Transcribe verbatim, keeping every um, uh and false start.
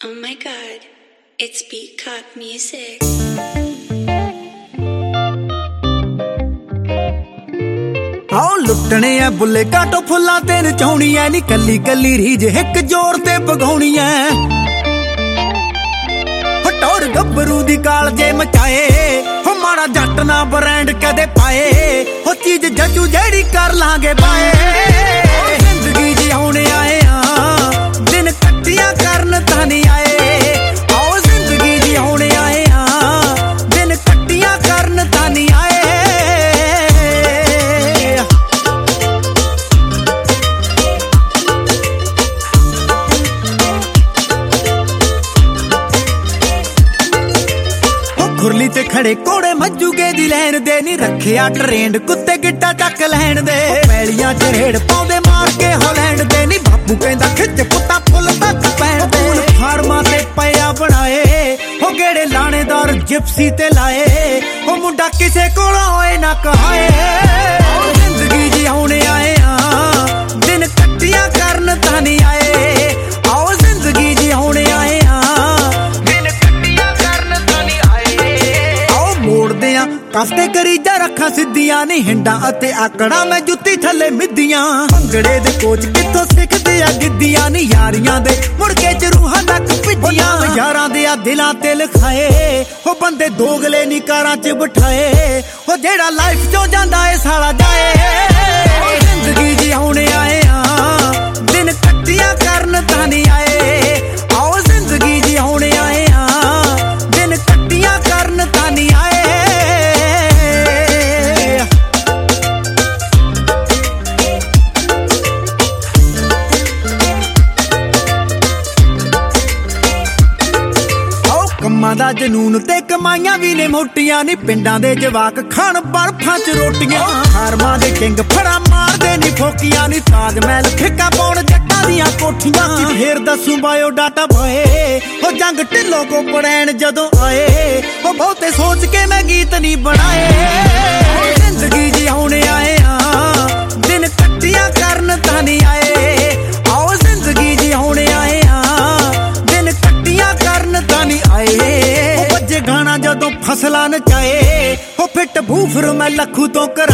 Oh my god, it's Peacock Music. आओ लुटने आ बुले काटो फुल्ला ते नचाउणी ऐ नी कल्ली कल्ली रीज हिक जोर ते पगाउणी ऐ टोर गब्बरू दी काल जे मचाए हो माड़ा जट ना ब्रांड कदे पाए हो चीज जजू जेड़ी कर लांगे पाए जिंदगी जिउणे आए आ दिन कट्टियां करन तां नहीं आए आओ जिंदगी जिउणे आए आ दिन कट्टियां करन तां नहीं आए खुरली ते खड़े कोड़े मज्जूगे दी लैन दे नी रखिया ट्रेंड कुत्ते गिट्टा चक लैन दे पैलियां च रेड़ पाउंदे मार के हॉलैंड दे नी बापू कहंदा खिच पुत्ता फुल तक पैण दे फार्मा ते पिया बनाए हो गेड़े लाणेदार जिप्सी ते लाए हो मुंडा किसे कोलों होए ना कहाए जिंदगी जिउणे आए आ दिन कट्टियां करन तां नहीं आए आओ जिंदगी जिउणे आए काफते करीजा रखा सिद्धियां नी हिंडा अते आकड़ा मैं जुत्ती थले मिद्दियां भंगड़े दे कोच किथों सिखदे आ गिद्दियां नी यारियां दे मुड़के च रूहां तक पिज्जियां यारां दे आ दिलां ते लिखाए हो बंदे दोगले नी कारां च बिठाए हो जेड़ा लाइफ चों जांदा ए साला जाए जिंदगी जिउणे आए आ दिन कट्टियां करन तां नहीं आए आओ जिंदगी जिउणे आए आ दिन कट्टियां करन तां नहीं आए ਕੰਮਾਂ ਦਾ ਜਨੂਨ ਤੇ ਕਮਾਈਆਂ ਵੀ ਨੇ ਮੋਟੀਆਂ ਨੀ ਪਿੰਡਾਂ ਦੇ ਜਵਾਕ ਖਾਣ ਬਰਫਾਂ ਚ ਰੋਟੀਆਂ ਹਾਰਮਾਂ ਦੇ ਕਿੰਗ ਫੜਾ ਮਾਰਦੇ ਨੀ ਫੋਕੀਆਂ ਨੀ ਤਾਜ ਮਹਿਲ ਫਿੱਕਾ ਪਾਉਣ ਜੱਟਾਂ ਦੀਆਂ ਕੋਠੀਆਂ ਫੇਰ ਦੱਸੂ ਬਾਇਓ ਡਾਟਾ ਪਾਏ ਹੋ ਜੰਗ ਢਿੱਲੋਂ ਕੋ ਪੜੈਣ ਜਦੋਂ ਆਏ ਉਹ ਬਹੁਤੇ ਸੋਚ ਕੇ ਮੈਂ ਗੀਤ ਨਹੀਂ ਬਣਾਏ ਜ਼ਿੰਦਗੀ ਜਿਉਣੇ ਆਏ ਆ ਦਿਨ ਕੱਟਿਆਂ ਕਰਨ ਤਾਂ ਨਹੀਂ ਆਏ ਆਓ ਜ਼ਿੰਦਗੀ ਜਿਉਣੇ ਆਏ ਆ ਦਿਨ ਕੱਟਿਆਂ ਕਰਨ ਤਾਂ ਨਹੀਂ ਆਏ ਉਹ ਵੱਜੇ ਗਾਣਾ ਜਦੋਂ ਫਸਲਾਂ ਨਚਾਏ ਉਹ ਫਿੱਟ ਬੂਫਰ ਮੈਂ ਲੱਖੂ ਤੋਂ ਕਰ